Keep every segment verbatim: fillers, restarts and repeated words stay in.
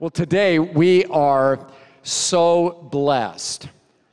Well, today we are so blessed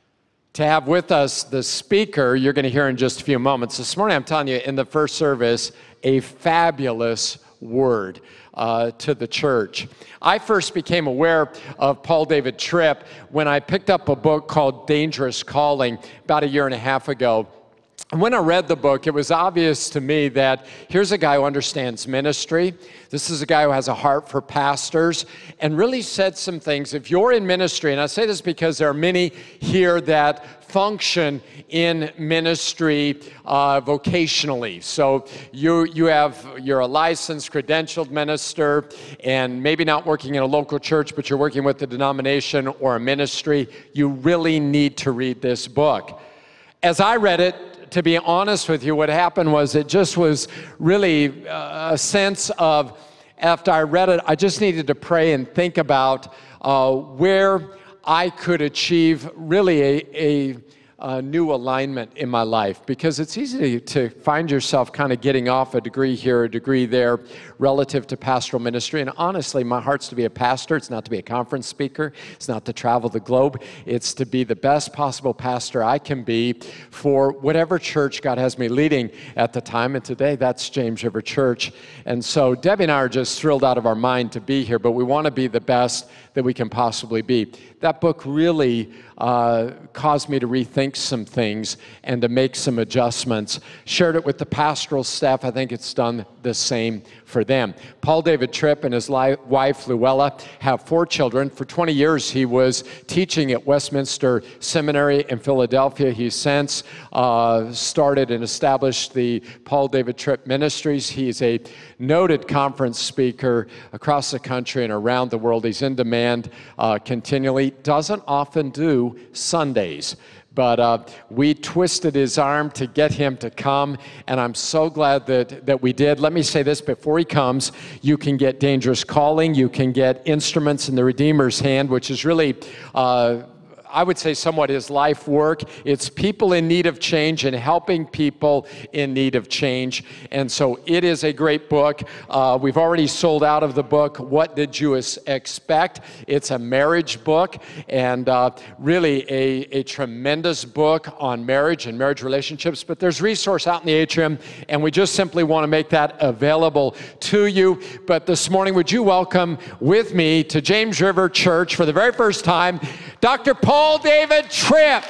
to have with us the speaker you're going to hear in just a few moments. This morning, I'm telling you, in the first service, a fabulous word uh, to the church. I first became aware of Paul David Tripp when I picked up a book called Dangerous Calling about a year and a half ago. And when I read the book, it was obvious to me that here's a guy who understands ministry. This is a guy who has a heart for pastors and really said some things. If you're in ministry, and I say this because there are many here that function in ministry uh, vocationally. So you you have, you're a licensed, credentialed minister, and maybe not working in a local church, but you're working with a denomination or a ministry. You really need to read this book. As I read it, to be honest with you, what happened was it just was really a sense of, after I read it, I just needed to pray and think about uh, where I could achieve really a, a, a new alignment in my life. Because it's easy to find yourself kind of getting off a degree here, a degree there, relative to pastoral ministry. And honestly, my heart's to be a pastor. It's not to be a conference speaker. It's not to travel the globe. It's to be the best possible pastor I can be for whatever church God has me leading at the time. And today, that's James River Church. And so Debbie and I are just thrilled out of our mind to be here, but we want to be the best that we can possibly be. That book really uh, caused me to rethink some things and to make some adjustments. Shared it with the pastoral staff. I think it's done the same for them. Paul David Tripp and his li- wife, Luella, have four children. For twenty years, he was teaching at Westminster Seminary in Philadelphia. He since uh, started and established the Paul David Tripp Ministries. He's a noted conference speaker across the country and around the world. He's in demand uh, continually. Doesn't often do Sundays. But uh, we twisted his arm to get him to come, and I'm so glad that, that we did. Let me say this before he comes. You can get Dangerous Calling. You can get Instruments in the Redeemer's Hand, which is really, uh, I would say, somewhat his life work. It's people in need of change and helping people in need of change. And so it is a great book. Uh, we've already sold out of the book, What Did You Expect? It's a marriage book, and uh, really a, a tremendous book on marriage and marriage relationships. But there's resource out in the atrium, and we just simply want to make that available to you. But this morning, would you welcome with me to James River Church for the very first time, Doctor Paul Paul David Tripp.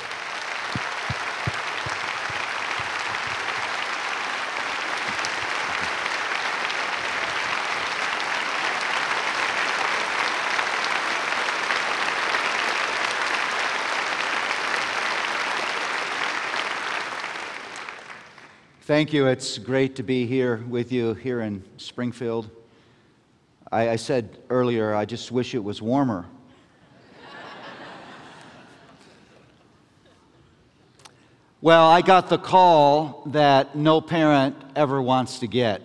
Thank you. It's great to be here with you here in Springfield. I, I said earlier, I just wish it was warmer. Well, I got the call that no parent ever wants to get.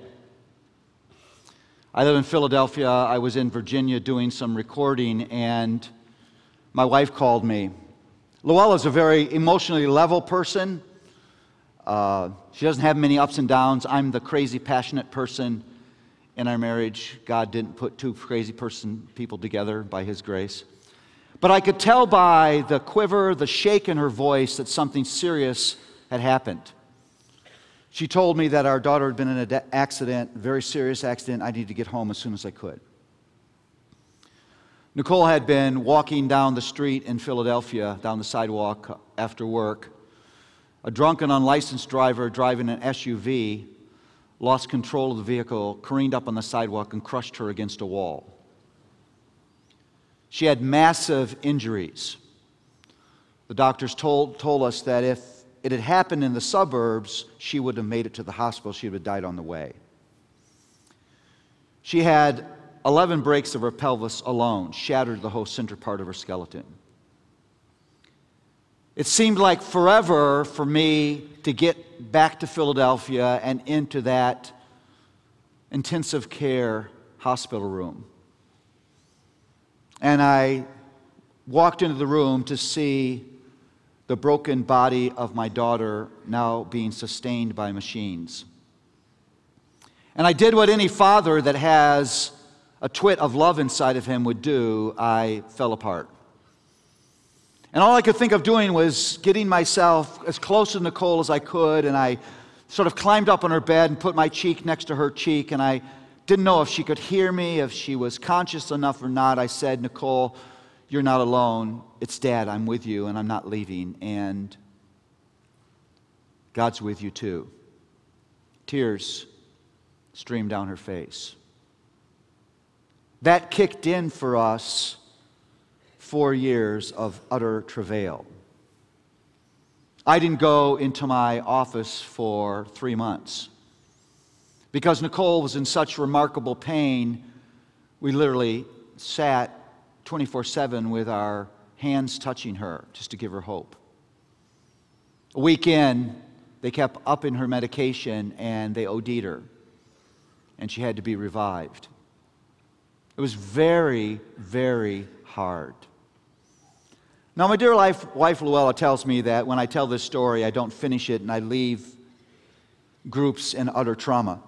I live in Philadelphia. I was in Virginia doing some recording, and my wife called me. Luella's a very emotionally level person. Uh, she doesn't have many ups and downs. I'm the crazy, passionate person in our marriage. God didn't put two crazy person people together by His grace. But I could tell by the quiver, the shake in her voice that something serious had happened. She told me that our daughter had been in an accident, very serious accident. I needed to get home as soon as I could. Nicole had been walking down the street in Philadelphia, down the sidewalk after work. A drunken, unlicensed driver driving an S U V lost control of the vehicle, careened up on the sidewalk, and crushed her against a wall. She had massive injuries. The doctors told, told us that if it had happened in the suburbs, she would have made it to the hospital. She would have died on the way. She had eleven breaks of her pelvis alone, shattered the whole center part of her skeleton. It seemed like forever for me to get back to Philadelphia and into that intensive care hospital room. And I walked into the room to see the broken body of my daughter now being sustained by machines. And I did what any father that has a twit of love inside of him would do, I fell apart. And all I could think of doing was getting myself as close to Nicole as I could, and I sort of climbed up on her bed and put my cheek next to her cheek, and I didn't know if she could hear me, if she was conscious enough or not. I said, Nicole, you're not alone. It's Dad. I'm with you, and I'm not leaving. And God's with you too. Tears streamed down her face. That kicked in for us four years of utter travail. I didn't go into my office for three months. Because Nicole was in such remarkable pain, we literally sat twenty-four seven with our hands touching her just to give her hope. A week in, they kept upping her medication and they O D'd her. And she had to be revived. It was very, very hard. Now, my dear life, wife Luella tells me that when I tell this story, I don't finish it and I leave groups in utter trauma.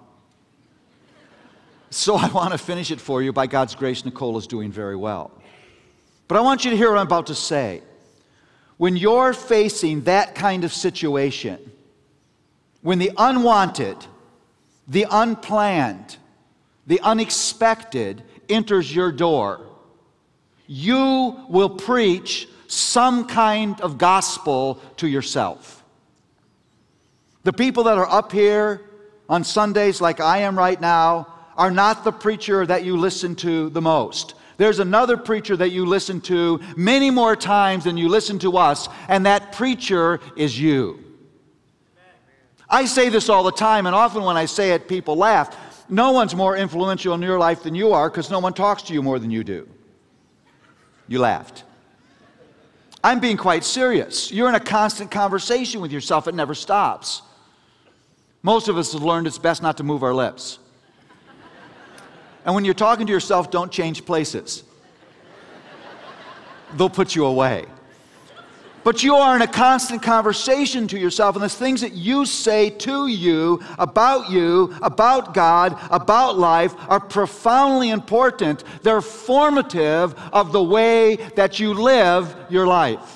So I want to finish it for you. By God's grace, Nicole is doing very well. But I want you to hear what I'm about to say. When you're facing that kind of situation, when the unwanted, the unplanned, the unexpected enters your door, you will preach some kind of gospel to yourself. The people that are up here on Sundays like I am right now are not the preacher that you listen to the most. There's another preacher that you listen to many more times than you listen to us, and that preacher is you. I say this all the time, and often when I say it, people laugh. No one's more influential in your life than you are because no one talks to you more than you do. You laughed. I'm being quite serious. You're in a constant conversation with yourself. It never stops. Most of us have learned it's best not to move our lips. And when you're talking to yourself, don't change places. They'll put you away. But you are in a constant conversation to yourself, and the things that you say to you, about you, about God, about life, are profoundly important. They're formative of the way that you live your life.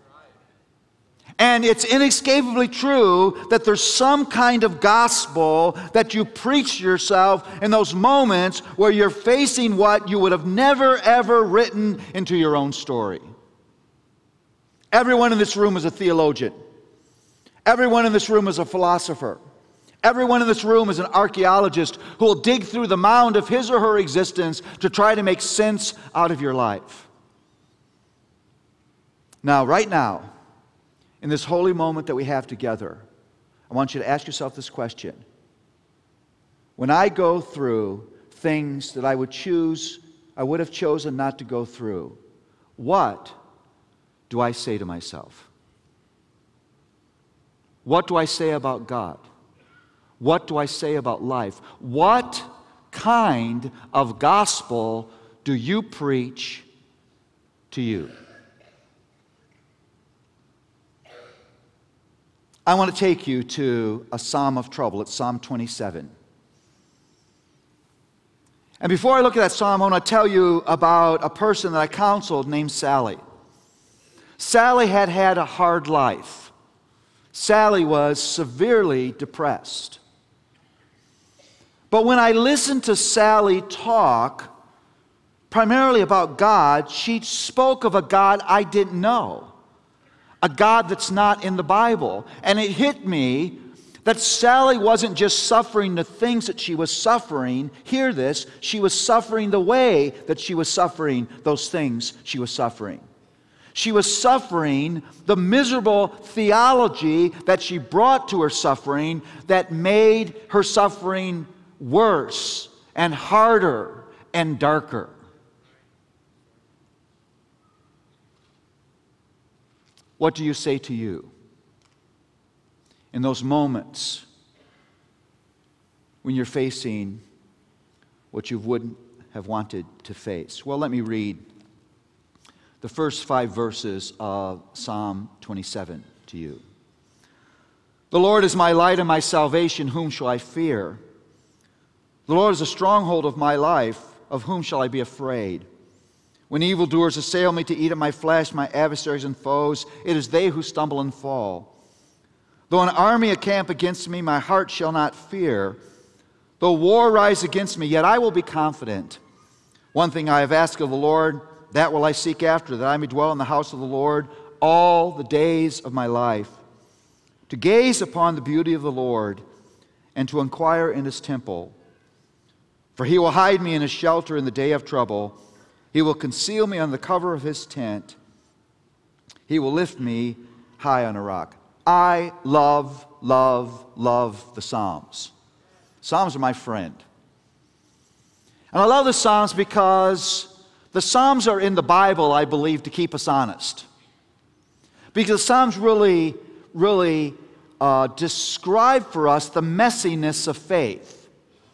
And it's inescapably true that there's some kind of gospel that you preach to yourself in those moments where you're facing what you would have never, ever written into your own story. Everyone in this room is a theologian. Everyone in this room is a philosopher. Everyone in this room is an archaeologist who will dig through the mound of his or her existence to try to make sense out of your life. Now, right now, in this holy moment that we have together, I want you to ask yourself this question. When I go through things that I would choose, I would have chosen not to go through, what do I say to myself? What do I say about God? What do I say about life? What kind of gospel do you preach to you? I want to take you to a psalm of trouble. It's Psalm twenty-seven. And before I look at that psalm, I want to tell you about a person that I counseled named Sally. Sally had had a hard life. Sally was severely depressed. But when I listened to Sally talk, primarily about God, she spoke of a God I didn't know. A God that's not in the Bible. And it hit me that Sally wasn't just suffering the things that she was suffering. Hear this, she was suffering the way that she was suffering those things she was suffering. She was suffering the miserable theology that she brought to her suffering that made her suffering worse and harder and darker. What do you say to you in those moments when you're facing what you wouldn't have wanted to face? Well, let me read the first five verses of Psalm twenty-seven to you. The Lord is my light and my salvation, whom shall I fear? The Lord is a stronghold of my life, of whom shall I be afraid? When evildoers assail me to eat up my flesh, my adversaries and foes, it is they who stumble and fall. Though an army encamp against me, my heart shall not fear. Though war rise against me, yet I will be confident. One thing I have asked of the Lord, that will I seek after, that I may dwell in the house of the Lord all the days of my life, to gaze upon the beauty of the Lord and to inquire in his temple. For he will hide me in his shelter in the day of trouble. He will conceal me on the cover of his tent. He will lift me high on a rock. I love, love, love the Psalms. Psalms are my friend. And I love the Psalms because the Psalms are in the Bible, I believe, to keep us honest. Because the Psalms really, really uh, describe for us the messiness of faith,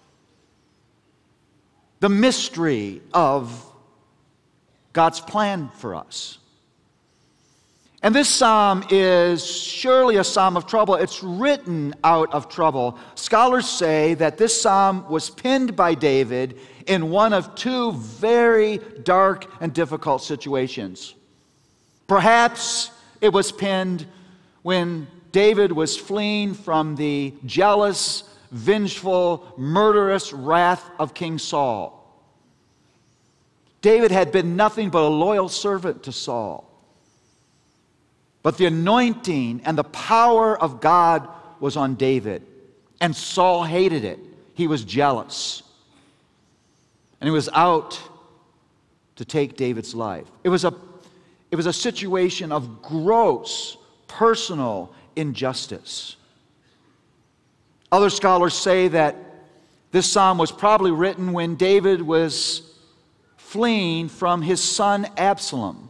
the mystery of God's plan for us. And this psalm is surely a psalm of trouble. It's written out of trouble. Scholars say that this psalm was penned by David in one of two very dark and difficult situations. Perhaps it was penned when David was fleeing from the jealous, vengeful, murderous wrath of King Saul. David had been nothing but a loyal servant to Saul. But the anointing and the power of God was on David. And Saul hated it. He was jealous. And he was out to take David's life. It was a, it was a situation of gross personal injustice. Other scholars say that this psalm was probably written when David was fleeing from his son Absalom.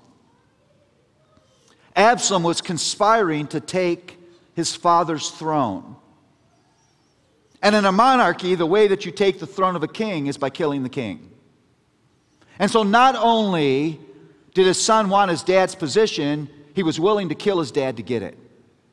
Absalom was conspiring to take his father's throne. And in a monarchy, the way that you take the throne of a king is by killing the king. And so not only did his son want his dad's position, he was willing to kill his dad to get it.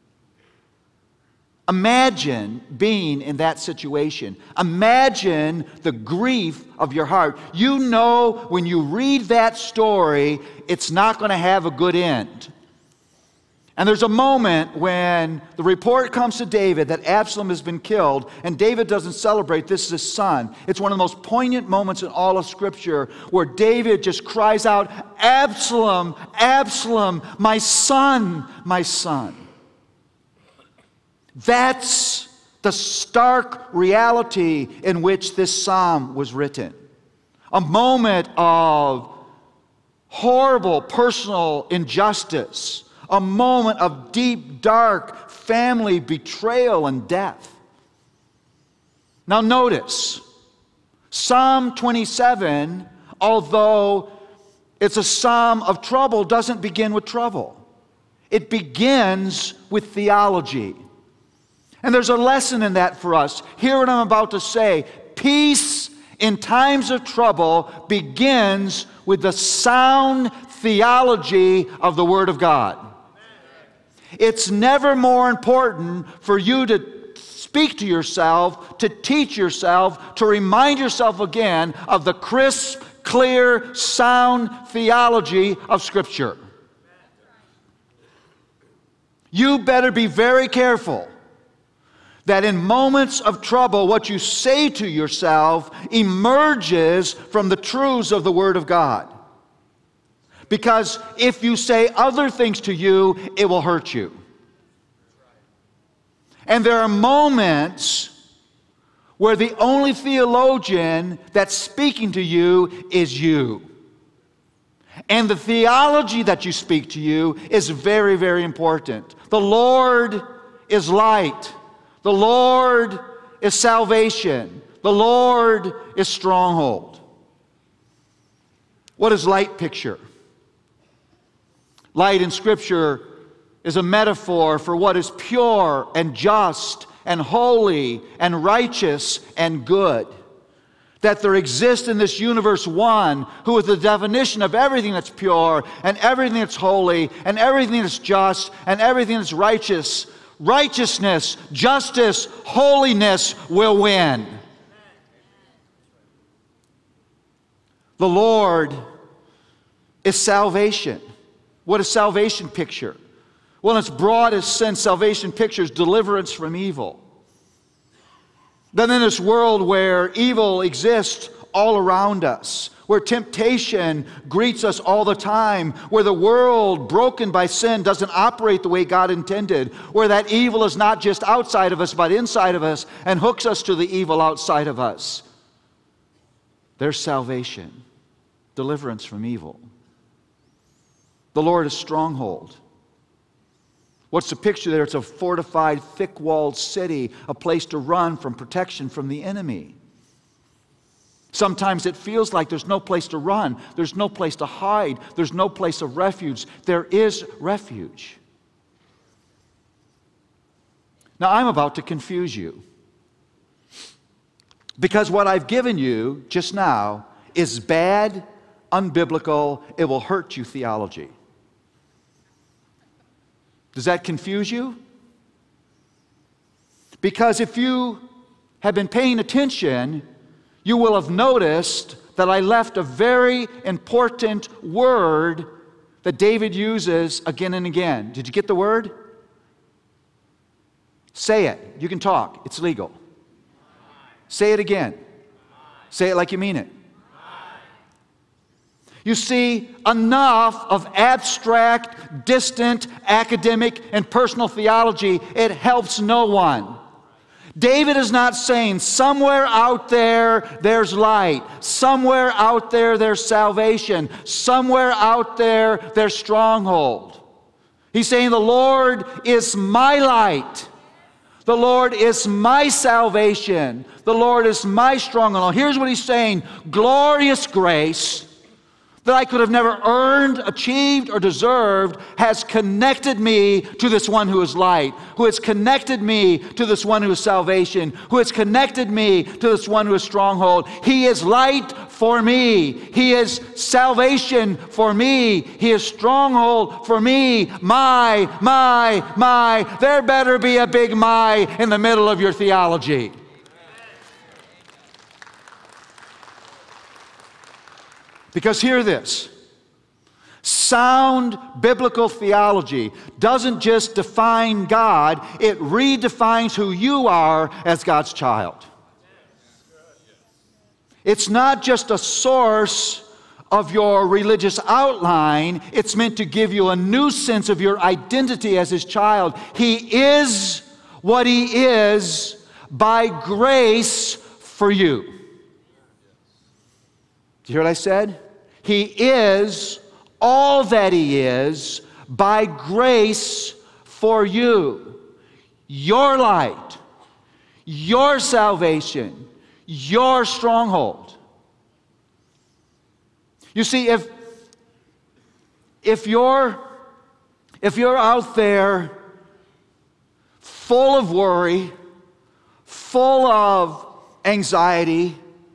Imagine being in that situation. Imagine the grief of your heart. You know when you read that story, it's not going to have a good end. And there's a moment when the report comes to David that Absalom has been killed, and David doesn't celebrate. This is his son. It's one of the most poignant moments in all of Scripture where David just cries out, "Absalom, Absalom, my son, my son." That's the stark reality in which this psalm was written. A moment of horrible personal injustice. A moment of deep, dark family betrayal and death. Now notice, Psalm twenty-seven, although it's a psalm of trouble, doesn't begin with trouble. It begins with theology. And there's a lesson in that for us. Hear what I'm about to say. Peace in times of trouble begins with the sound theology of the Word of God. It's never more important for you to speak to yourself, to teach yourself, to remind yourself again of the crisp, clear, sound theology of Scripture. You better be very careful that in moments of trouble, what you say to yourself emerges from the truths of the Word of God. Because if you say other things to you, it will hurt you. And there are moments where the only theologian that's speaking to you is you. And the theology that you speak to you is very, very important. The Lord is light. The Lord is salvation. The Lord is stronghold. What does light picture? Light in Scripture is a metaphor for what is pure and just and holy and righteous and good. That there exists in this universe one who is the definition of everything that's pure and everything that's holy and everything that's just and everything that's righteous. Righteousness, justice, holiness will win. The Lord is salvation. What does salvation picture? Well, in its broadest sense, salvation pictures deliverance from evil. Then in this world where evil exists all around us, where temptation greets us all the time, where the world broken by sin doesn't operate the way God intended, where that evil is not just outside of us but inside of us and hooks us to the evil outside of us, there's salvation, deliverance from evil. The Lord is stronghold. What's the picture there? It's a fortified, thick-walled city, a place to run from protection from the enemy. Sometimes it feels like there's no place to run, there's no place to hide, there's no place of refuge. There is refuge. Now, I'm about to confuse you, because what I've given you just now is bad, unbiblical, it will hurt you theology. Does that confuse you? Because if you have been paying attention, you will have noticed that I left a very important word that David uses again and again. Did you get the word? Say it. You can talk. It's legal. Say it again. Say it like you mean it. You see, enough of abstract, distant, academic, and personal theology, it helps no one. David is not saying somewhere out there there's light, somewhere out there there's salvation, somewhere out there there's stronghold. He's saying the Lord is my light. The Lord is my salvation. The Lord is my stronghold. Here's what he's saying: glorious grace that I could have never earned, achieved, or deserved has connected me to this one who is light, who has connected me to this one who is salvation, who has connected me to this one who is stronghold. He is light for me. He is salvation for me. He is stronghold for me. My, my, my. There better be a big my in the middle of your theology. Because hear this, sound biblical theology doesn't just define God, it redefines who you are as God's child. It's not just a source of your religious outline, it's meant to give you a new sense of your identity as His child. He is what He is by grace for you. Do you hear what I said? He is all that He is by grace for you. Your light, your salvation, your stronghold. You see, if, if, you're, if you're out there full of worry, full of anxiety,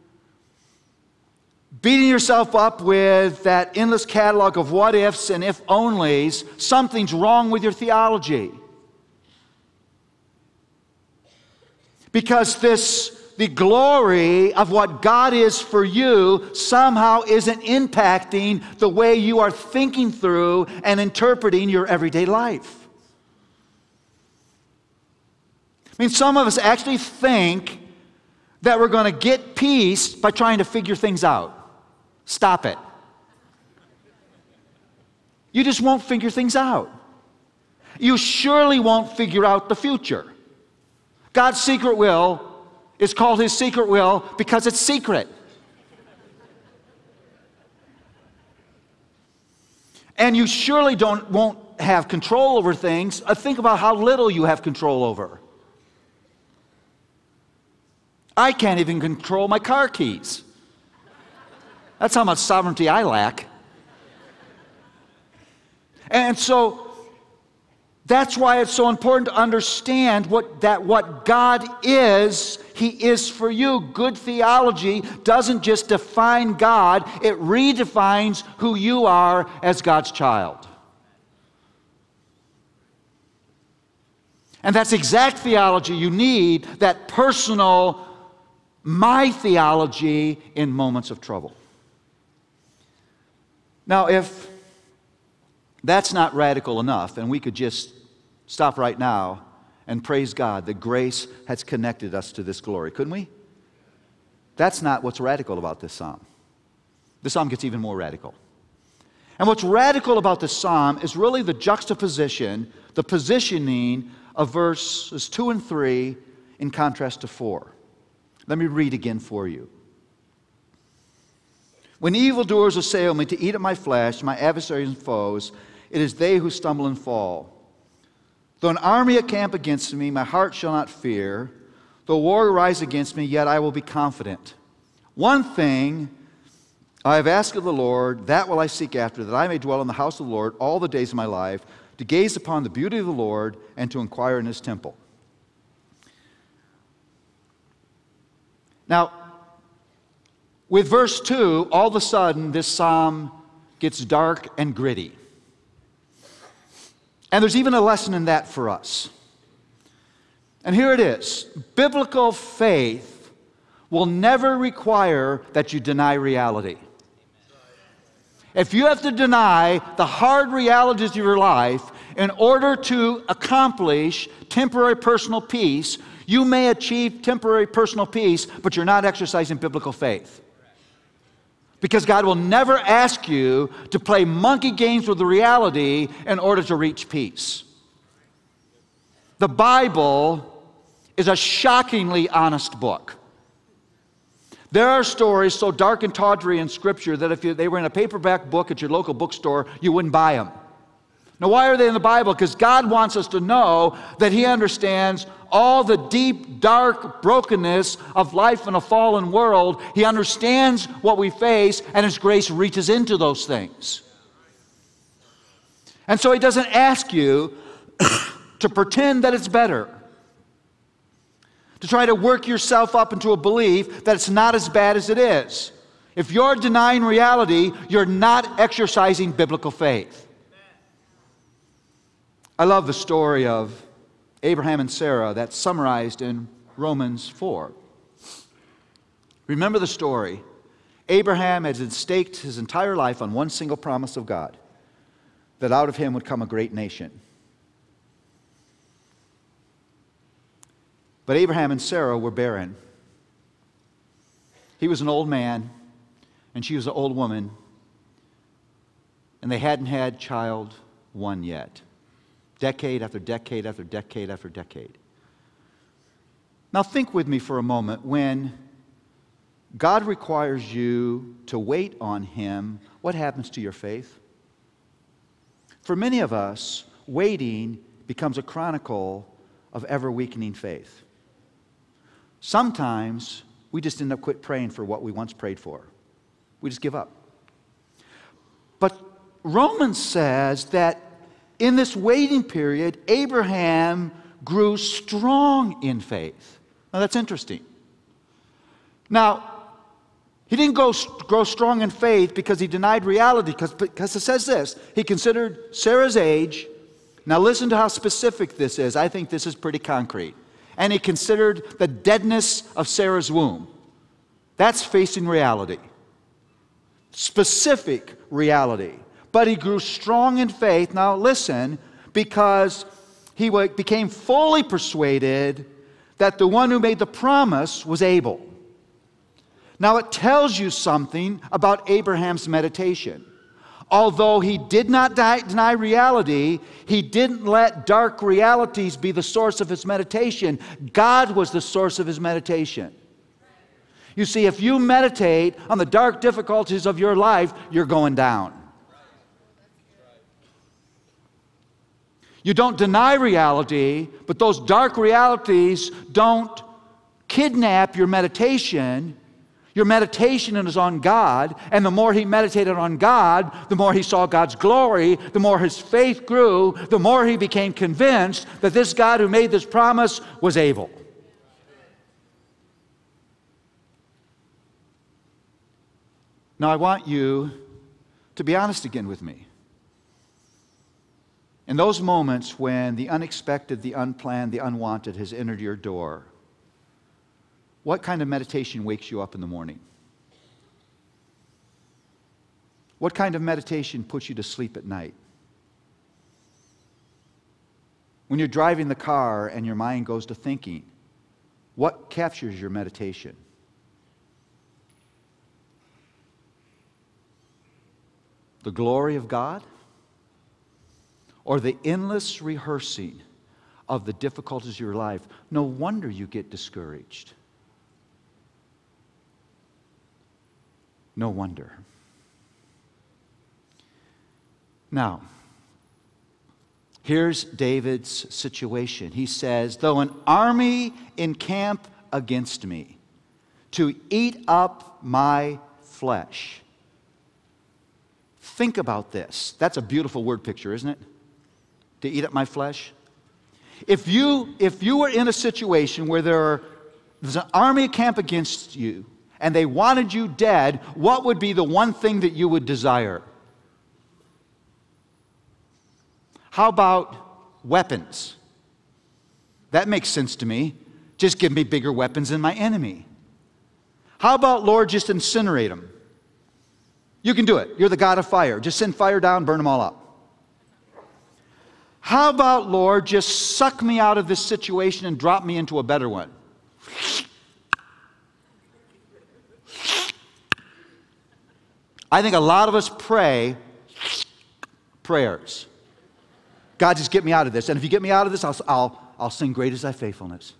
beating yourself up with that endless catalog of what ifs and if onlys, something's wrong with your theology. Because this, the glory of what God is for you somehow isn't impacting the way you are thinking through and interpreting your everyday life. I mean, some of us actually think that we're going to get peace by trying to figure things out. Stop it. You just won't figure things out. You surely won't figure out the future. God's secret will is called His secret will because it's secret. And you surely don't won't have control over things. Uh, think about how little you have control over. I can't even control my car keys. That's how much sovereignty I lack. And so that's why it's so important to understand what, that what God is, He is for you. Good theology doesn't just define God, it redefines who you are as God's child. And that's exact theology you need, that personal, my theology in moments of trouble. Now, if that's not radical enough, and we could just stop right now and praise God that grace has connected us to this glory, couldn't we? That's not what's radical about this psalm. This psalm gets even more radical. And what's radical about this psalm is really the juxtaposition, the positioning of verses two and three in contrast to four. Let me read again for you. When evildoers assail me to eat up my flesh, my adversaries and foes, it is they who stumble and fall. Though an army encamp against me, my heart shall not fear. Though war rise against me, yet I will be confident. One thing I have asked of the Lord, that will I seek after, that I may dwell in the house of the Lord all the days of my life, to gaze upon the beauty of the Lord and to inquire in his temple. Now, with verse two, all of a sudden this psalm gets dark and gritty. And there's even a lesson in that for us. And here it is. Biblical faith will never require that you deny reality. If you have to deny the hard realities of your life in order to accomplish temporary personal peace, you may achieve temporary personal peace, but you're not exercising biblical faith. Because God will never ask you to play monkey games with the reality in order to reach peace. The Bible is a shockingly honest book. There are stories so dark and tawdry in Scripture that if you, they were in a paperback book at your local bookstore, you wouldn't buy them. Now, why are they in the Bible? Because God wants us to know that He understands all the deep, dark brokenness of life in a fallen world. He understands what we face, and His grace reaches into those things. And so He doesn't ask you to pretend that it's better, to try to work yourself up into a belief that it's not as bad as it is. If you're denying reality, you're not exercising biblical faith. I love the story of Abraham and Sarah that's summarized in Romans four. Remember the story. Abraham had staked his entire life on one single promise of God, that out of him would come a great nation. But Abraham and Sarah were barren. He was an old man, and she was an old woman, and they hadn't had child one yet. Decade after decade after decade after decade. Now think with me for a moment. When God requires you to wait on Him, what happens to your faith? For many of us, waiting becomes a chronicle of ever-weakening faith. Sometimes we just end up quit praying for what we once prayed for. We just give up. But Romans says that in this waiting period, Abraham grew strong in faith. Now that's interesting. Now, he didn't go, grow strong in faith because he denied reality, because, because it says this. He considered Sarah's age. Now listen to how specific this is. I think this is pretty concrete. And he considered the deadness of Sarah's womb. That's facing reality. Specific reality. But he grew strong in faith. Now listen, because he became fully persuaded that the one who made the promise was able. Now it tells you something about Abraham's meditation. Although he did not deny reality, he didn't let dark realities be the source of his meditation. God was the source of his meditation. You see, if you meditate on the dark difficulties of your life, you're going down. You don't deny reality, but those dark realities don't kidnap your meditation. Your meditation is on God, and the more he meditated on God, the more he saw God's glory, the more his faith grew, the more he became convinced that this God who made this promise was able. Now I want you to be honest again with me. In those moments when the unexpected, the unplanned, the unwanted has entered your door, what kind of meditation wakes you up in the morning? What kind of meditation puts you to sleep at night? When you're driving the car and your mind goes to thinking, what captures your meditation? The glory of God? Or the endless rehearsing of the difficulties of your life? No wonder you get discouraged. No wonder. Now, here's David's situation. He says, though an army encamp against me to eat up my flesh. Think about this. That's a beautiful word picture, isn't it? To eat up my flesh. If you, if you were in a situation where there are, there's an army camp against you and they wanted you dead, what would be the one thing that you would desire? How about weapons? That makes sense to me. Just give me bigger weapons than my enemy. How about, Lord, just incinerate them? You can do it. You're the God of fire. Just send fire down, burn them all up. How about, Lord, just suck me out of this situation and drop me into a better one? I think a lot of us pray prayers. God, just get me out of this. And if you get me out of this, I'll, I'll, I'll sing Great Is Thy Faithfulness.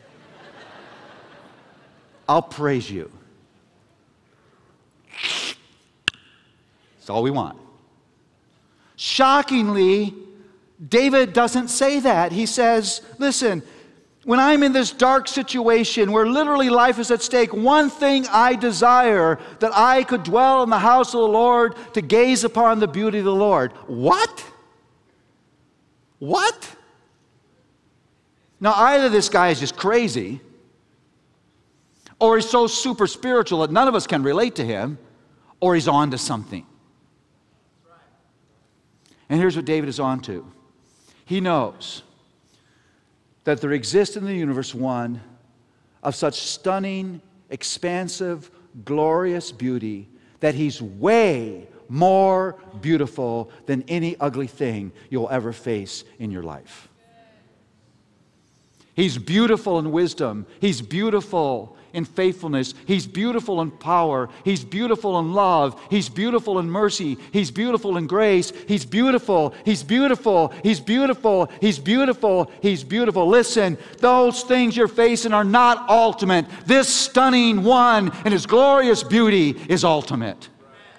I'll praise you. That's all we want. Shockingly, David doesn't say that. He says, listen, when I'm in this dark situation where literally life is at stake, one thing I desire, that I could dwell in the house of the Lord to gaze upon the beauty of the Lord. What? What? Now, either this guy is just crazy, or he's so super spiritual that none of us can relate to him, or he's on to something. And here's what David is on to. He knows that there exists in the universe one of such stunning, expansive, glorious beauty that he's way more beautiful than any ugly thing you'll ever face in your life. He's beautiful in wisdom. He's beautiful in faithfulness. He's beautiful in power. He's beautiful in love. He's beautiful in mercy. He's beautiful in grace. He's beautiful. He's beautiful. He's beautiful. He's beautiful. He's beautiful. Listen, those things you're facing are not ultimate. This stunning one and his glorious beauty is ultimate.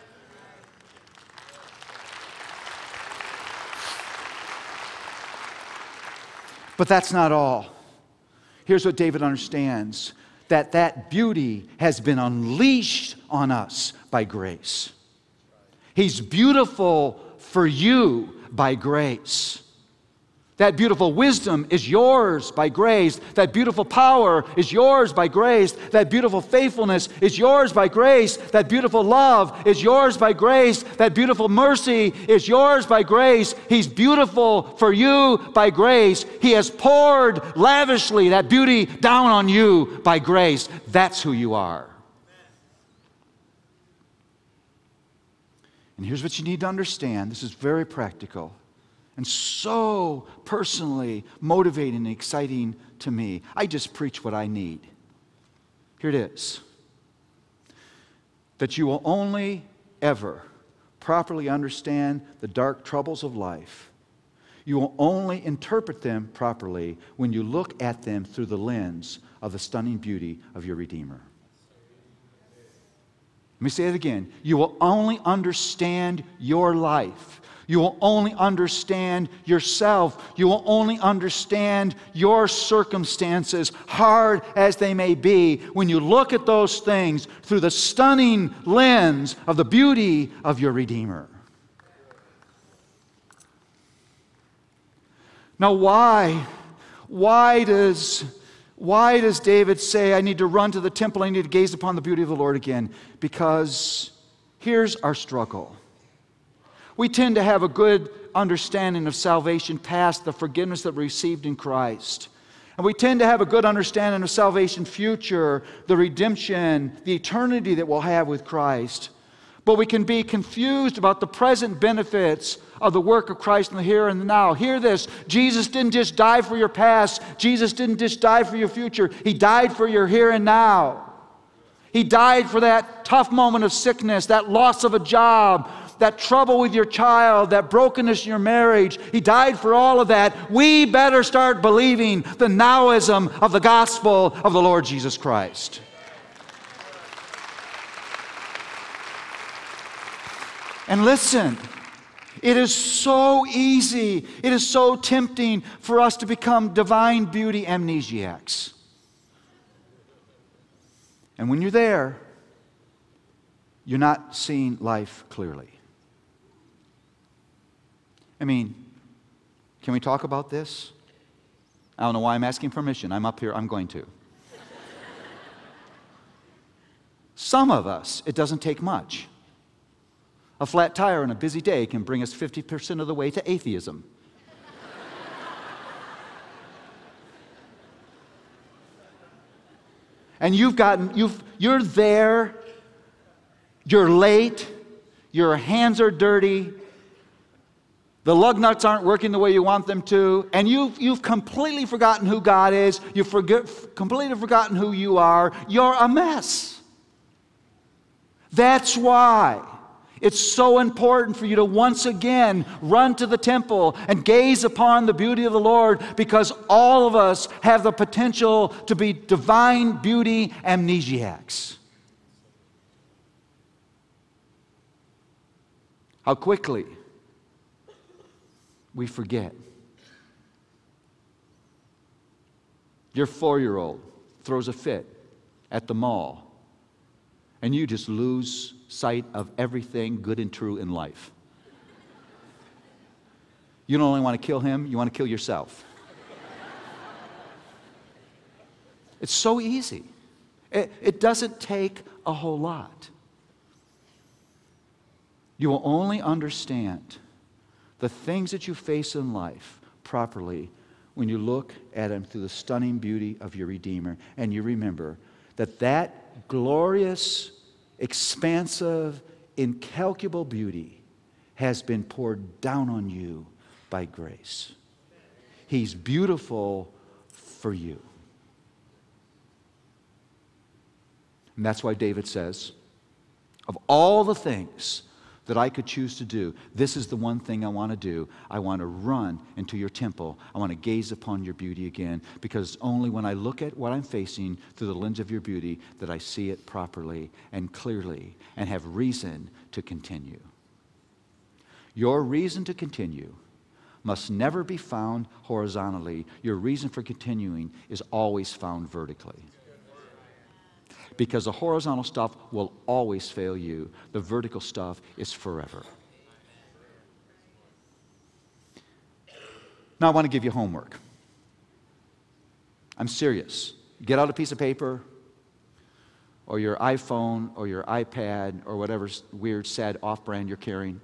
But that's not all. Here's what David understands. That that beauty has been unleashed on us by grace. He's beautiful for you by grace. That beautiful wisdom is yours by grace. That beautiful power is yours by grace. That beautiful faithfulness is yours by grace. That beautiful love is yours by grace. That beautiful mercy is yours by grace. He's beautiful for you by grace. He has poured lavishly that beauty down on you by grace. That's who you are. And here's what you need to understand. This is very practical. And so personally motivating and exciting to me. I just preach what I need. Here it is. That you will only ever properly understand the dark troubles of life. You will only interpret them properly when you look at them through the lens of the stunning beauty of your Redeemer. Let me say it again. You will only understand your life. You will only understand yourself. You will only understand your circumstances, hard as they may be, when you look at those things through the stunning lens of the beauty of your Redeemer. Now, why? Why does, why does David say, I need to run to the temple, I need to gaze upon the beauty of the Lord again? Because here's our struggle. We tend to have a good understanding of salvation past, the forgiveness that we received in Christ. And we tend to have a good understanding of salvation future, the redemption, the eternity that we'll have with Christ. but we can be confused about the present benefits of the work of Christ in the here and the now. Hear this. Jesus didn't just die for your past. Jesus didn't just die for your future. He died for your here and now. He died for that tough moment of sickness, that loss of a job, that trouble with your child, that brokenness in your marriage. He died for all of that. We better start believing the nowism of the gospel of the Lord Jesus Christ. And listen, it is so easy, it is so tempting for us to become divine beauty amnesiacs. And when you're there, you're not seeing life clearly. I mean, can we talk about this? I don't know why I'm asking permission. I'm up here, I'm going to. Some of us, it doesn't take much. A flat tire on a busy day can bring us fifty percent of the way to atheism. And you've gotten, you've, you're there, you're late, your hands are dirty, the lug nuts aren't working the way you want them to, and you've, you've completely forgotten who God is, you've forget, completely forgotten who you are, you're a mess. That's why it's so important for you to once again run to the temple and gaze upon the beauty of the Lord, because all of us have the potential to be divine beauty amnesiacs. How quickly we forget. Your four-year-old throws a fit at the mall, and you just lose sight of everything good and true in life. You don't only want to kill him, you want to kill yourself. It's so easy. It, it doesn't take a whole lot. You will only understand the things that you face in life properly when you look at them through the stunning beauty of your Redeemer, and you remember that that glorious, expansive, incalculable beauty has been poured down on you by grace. He's beautiful for you. And that's why David says, of all the things that I could choose to do, this is the one thing I want to do. I want to run into your temple. I want to gaze upon your beauty again, because it's only when I look at what I'm facing through the lens of your beauty that I see it properly and clearly and have reason to continue. Your reason to continue must never be found horizontally. Your reason for continuing is always found vertically. Because the horizontal stuff will always fail you. The vertical stuff is forever. Now I want to give you homework. I'm serious. Get out a piece of paper or your iPhone or your iPad or whatever weird, sad off-brand you're carrying.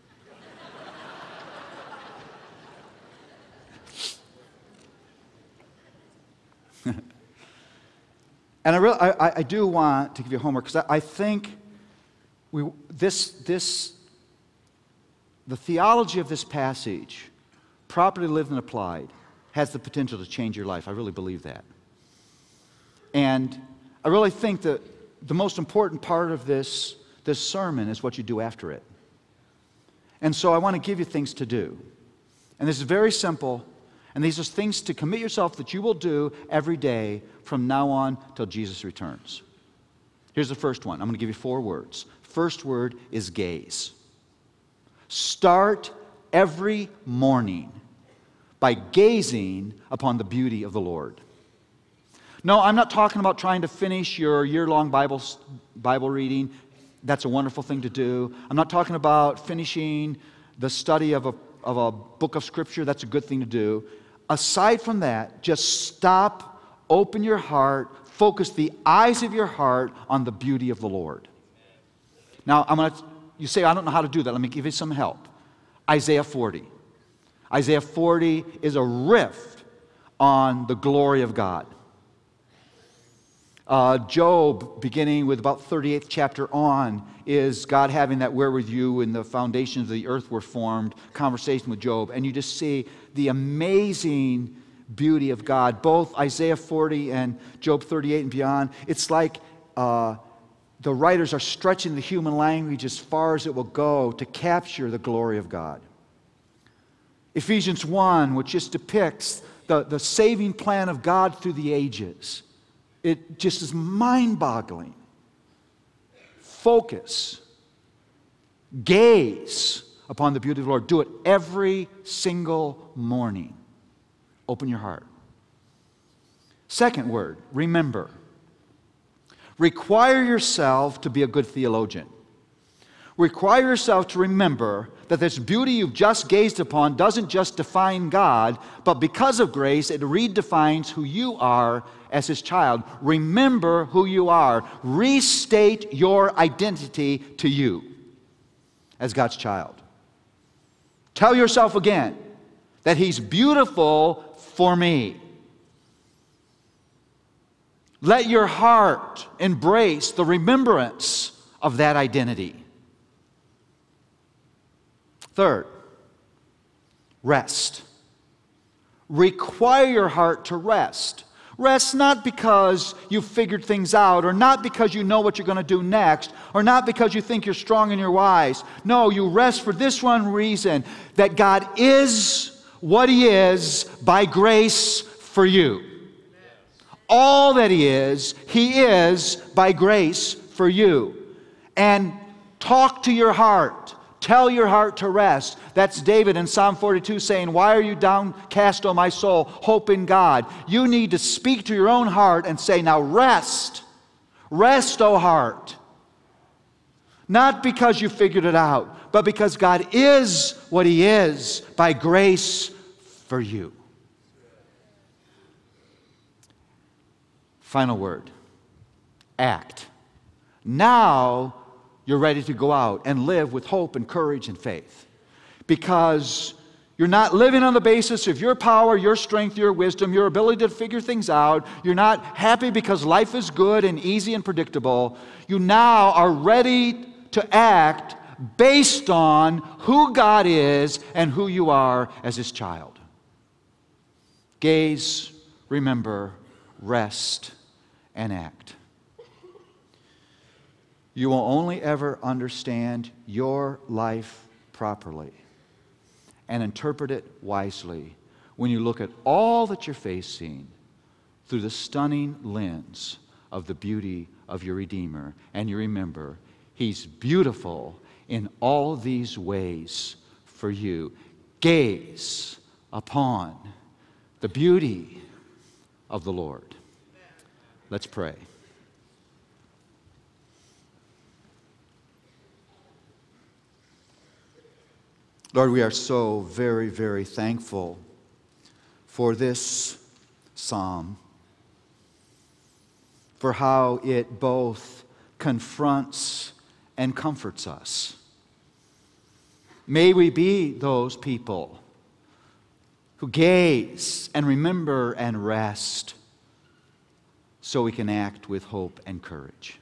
And I, really, I, I do want to give you homework, because I, I think we, this, this, the theology of this passage, properly lived and applied, has the potential to change your life. I really believe that. And I really think that the most important part of this, this sermon is what you do after it. And so I want to give you things to do. And this is very simple. And these are things to commit yourself that you will do every day from now on till Jesus returns. Here's the first one. I'm going to give you four words. First word is gaze. Start every morning by gazing upon the beauty of the Lord. No, I'm not talking about trying to finish your year-long Bible, Bible reading. That's a wonderful thing to do. I'm not talking about finishing the study of a, of a book of Scripture. That's a good thing to do. Aside from that, just stop, open your heart, focus the eyes of your heart on the beauty of the Lord. Now, I'm going to, you say, I don't know how to do that. Let me give you some help. Isaiah forty. Isaiah forty is a riff on the glory of God. Uh, Job, beginning with about thirty-eighth chapter on, is God having that where with you and the foundations of the earth were formed, conversation with Job. And you just see the amazing beauty of God, both Isaiah forty and Job thirty-eight and beyond. It's like uh, the writers are stretching the human language as far as it will go to capture the glory of God. Ephesians one, which just depicts the, the saving plan of God through the ages. It just is mind-boggling. Focus. Gaze upon the beauty of the Lord. Do it every single morning. Open your heart. Second word, remember. Require yourself to be a good theologian. Require yourself to remember that this beauty you've just gazed upon doesn't just define God, but because of grace, it redefines who you are as His child. Remember who you are. Restate your identity to you as God's child. Tell yourself again that He's beautiful for me. Let your heart embrace the remembrance of that identity. Third, rest. Require your heart to rest. Rest not because you've figured things out, or not because you know what you're going to do next, or not because you think you're strong and you're wise. No, you rest for this one reason, that God is what He is by grace for you. All that He is, He is by grace for you. And talk to your heart. Tell your heart to rest. That's David in Psalm forty-two saying, "Why are you downcast, O my soul? Hope in God." You need to speak to your own heart and say, "Now rest. Rest, O heart." Not because you figured it out, but because God is what He is by grace for you. Final word. Act. Now you're ready to go out and live with hope and courage and faith. Because you're not living on the basis of your power, your strength, your wisdom, your ability to figure things out. You're not happy because life is good and easy and predictable. You now are ready to act based on who God is and who you are as His child. Gaze, remember, rest, and act. You will only ever understand your life properly and interpret it wisely when you look at all that you're facing through the stunning lens of the beauty of your Redeemer. And you remember, He's beautiful in all these ways for you. Gaze upon the beauty of the Lord. Let's pray. Lord, we are so very, very thankful for this psalm, for how it both confronts and comforts us. May we be those people who gaze and remember and rest so we can act with hope and courage.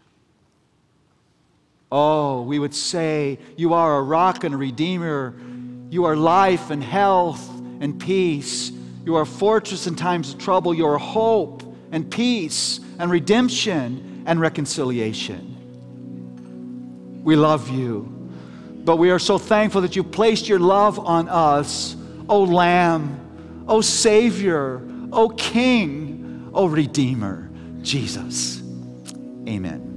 Oh, we would say, you are a rock and a redeemer. You are life and health and peace. You are a fortress in times of trouble. You are hope and peace and redemption and reconciliation. We love you, but we are so thankful that you placed your love on us, O Lamb, O Savior, O King, O Redeemer, Jesus. Amen.